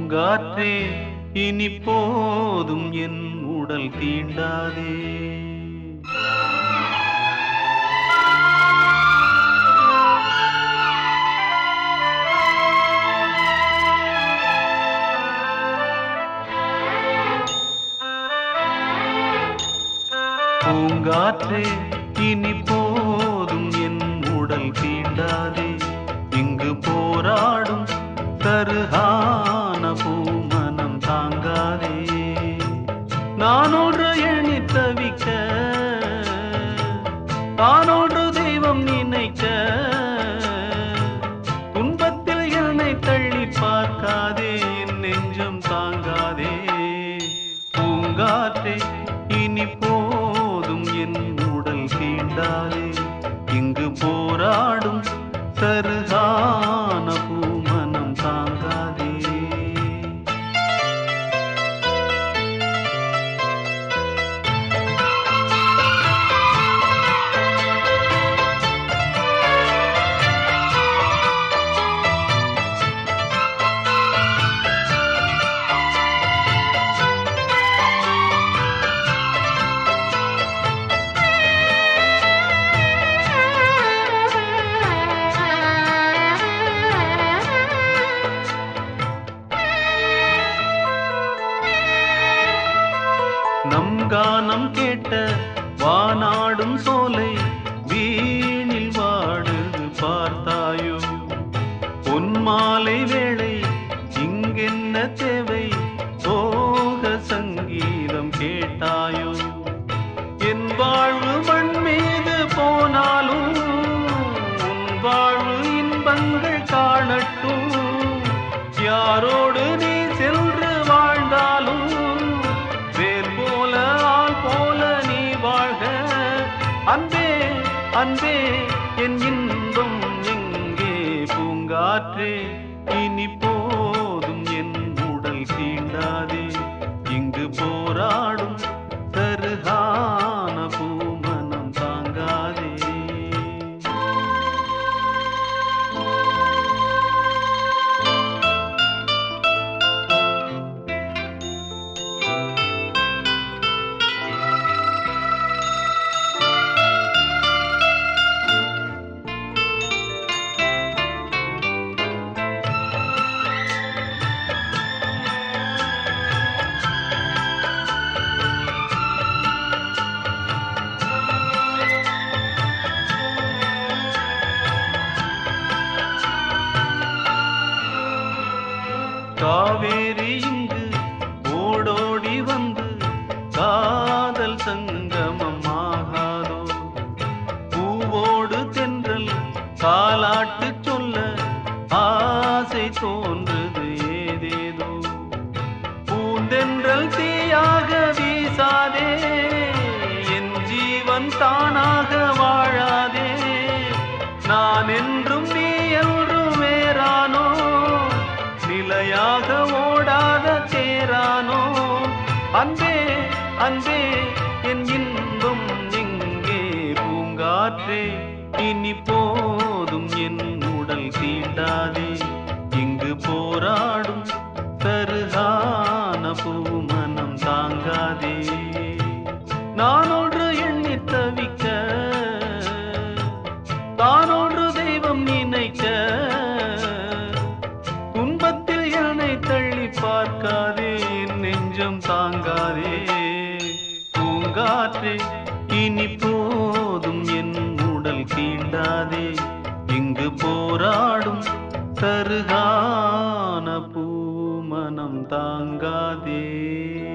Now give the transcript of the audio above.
பூங்காற்றே இனி போதும் என் உடல் தீண்டாதே. பூங்காற்றே இனி போதும் என் உடல் தீண்டாதே. இங்கு போராடும் தருகான பூமனம் தாங்காதே. நானொன்று எண்ணி தவிக்க, தானொன்று தெய்வம் நினைக்க, துன்பத்தில் என்னை தள்ளி பார்க்காதே, என் நெஞ்சம் தாங்காதே. பூங்காற்றே இனி போதும் என் உடல் தீண்டாதே. இங்கு போராடும் தருகான பூமனம் தாங்காதே. நம் கானம் கேட்ட வானாடும் சோலை வீணில் வாடுது பார்த்தாயோ. பொன்மாலை வேளை இங்கென்ன தேவை, சோக சங்கீதம் கேட்டாயோ. என் வாழ்வு மண் மீது போனாலும் உன் வாழ்வு இன்பங்கள் காணட்டும். யாரோடு நீ சென்று வாழ்ந்தாலும் அன்பே அன்பே என் இன்பம் எங்கே. பூங்காற்றே இனி போதும் என் உடல் தீண்டாதே. இங்கு போராடும் தருகான பூமனம் தாங்காதே. காவேரி இங்கு ஓடோடி வந்து காதல் சங்கமம் ஆகாதோ. பூவோடு தென்றல் காலாட்டு சொல்ல ஆசை தோன்றுது ஏதேதோ. பூந்தென்றல் தீயாக வீசாதே, என் ஜீவன் தானாக வாழாதே. நான் என்றும் நீ என்றும் வேறானோ, நிலையாக ஓடாத தேரானோ. அன்பே அன்பே என் இன்பம் எங்கே. பூங்காற்றே இனி போதும் என் உடல் தீண்டாதே. இங்கு போராடும் தருகான பூமனம் தாங்காதே. நானொன்று எண்ணி தவிக்க, தானொன்று தெய்வம் நினைக்க, துன்பத்தில் என்னை தள்ளி பார்க்காதே, என் நெஞ்சம் தாங்காதே. பூங்காற்றே இனி போதும் என் உடல் தீண்டாதே. இங்கு போராடும் தருகான பூமனம் தாங்காதே.